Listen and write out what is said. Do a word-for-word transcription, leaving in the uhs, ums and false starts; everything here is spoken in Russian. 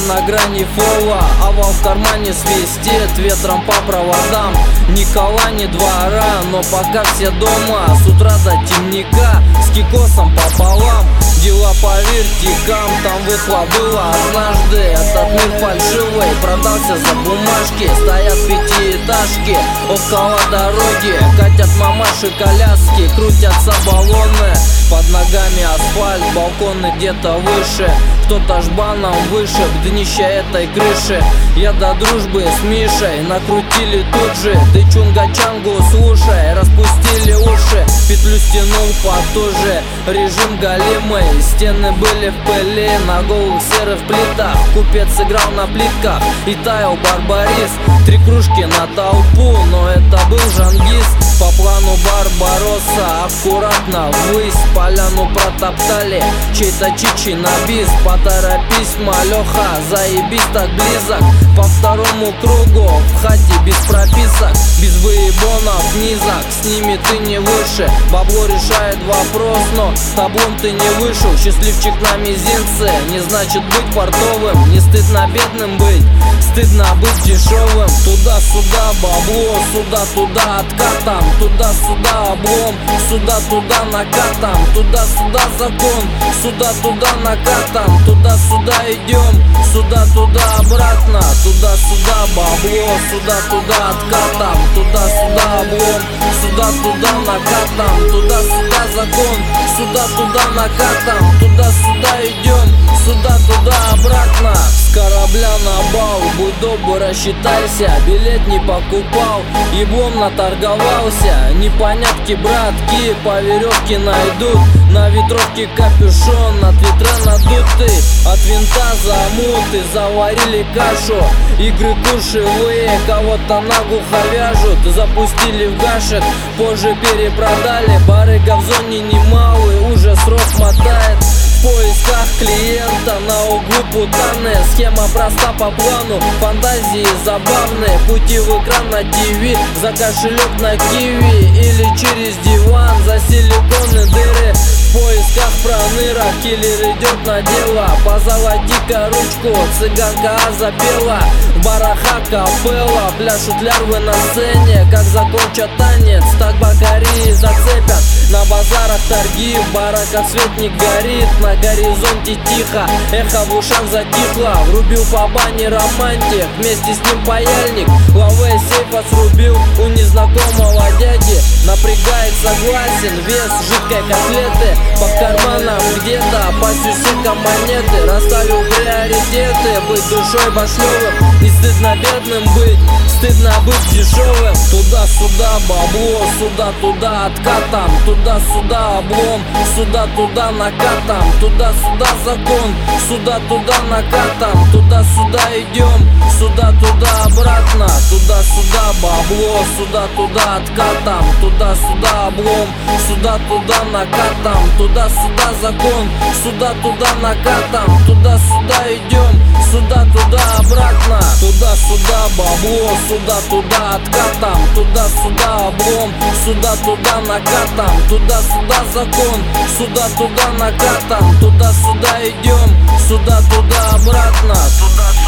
на грани фола, овал в кармане свистит ветром по проводам. Ни кола, ни двора, но пока все дома. С утра до темника, с кикосом пополам. Дела по вертикам, там выхлоп было однажды. Этот мир фальшивый, продался за бумажки. Стоят пятиэтажки около дороги, катят мамаши коляски, крутятся баллоны. Под ногами асфальт, балконы где-то выше. Кто-то жбаном вышиб днище этой крыши. Я до дружбы с Мишей накрутили тут же. Ты чунга-чангу слушай, распустили уши. Петлю стянул потуже, режим голимый. Стены были в пыли, на голых серых плитах. Купец играл на плитках и таял барбарис. Три кружки на толпу, но это был жангист. По плану Барбаросса аккуратно ввысь. Поляну протоптали, чей-то чичи на бис. Поторопись, малёха, заебись так близок. По второму кругу в хате без прописок, без выебонов низок, с ними ты не выше. Бабло решает вопрос, но таблом ты не вышел. Счастливчик на мизинце, не значит быть портовым. Не стыдно бедным быть, стыдно быть дешевым. Туда-сюда бабло, сюда-туда откатом. Туда-сюда облом, сюда-туда накатом. Туда-сюда закон, сюда-туда накатом. Туда-сюда идем, сюда-туда обратно. Туда-сюда бабло, сюда-туда откатом. Туда-сюда облом, сюда-туда накатом. Туда-сюда закон, сюда-туда накатом. Туда-сюда идем, сюда-туда обратно. С корабля на бал, будь добр, рассчитайся. Билет не покупал, еблом наторговался. Непонятки, братки, по веревке найдут. На ветровке капюшон, от ветра надутый. От винта замуты, заварили кашу. Игры куршевые, кого-то наглухо вяжут. Запустили в гашек, позже перепродали. Барыга в зоне немалый, уже срок мотает. В поисках клиента на углу путаны. Схема проста по плану, фантазии забавные. Пути в экран на ТВ, за кошелек на киви. Или через диван, за силиконы дыры. В поисках проныра, киллер идет на дело. Позолоти-ка ручку, цыганка запела. В барах акапелла, пляшут лярвы на сцене. Как закончат танец, так бакари зацепят. На базарах торги, в бараках свет не горит. На горизонте тихо, эхо в ушах затихло. Врубил по бане романтик, вместе с ним паяльник. Лаве сейфа срубил у незнакомого дяди. Напрягает, согласен, вес жидкой котлеты. По карманам где-то, по сюсикам монеты. Расставил приоритеты, быть душой башлёвым. Не стыдно бедным быть, стыдно быть дешевым. Туда-сюда бабло, сюда-туда откатом. Туда-сюда облом, сюда-туда накатом. Туда-сюда закон, сюда-туда накатом. Туда-сюда идем, сюда-туда обратно. Туда-сюда бабло, сюда-туда откатом. Туда-сюда облом, сюда-туда накатом. Туда-сюда закон, сюда-туда накатом. Туда-сюда идем, сюда-туда обратно. Туда-сюда бабло, сюда-туда откатом. Туда-сюда облом, сюда-туда накатом. Туда-сюда закон, сюда-туда накатом. Туда-сюда идем, сюда-туда обратно. Туда-сюда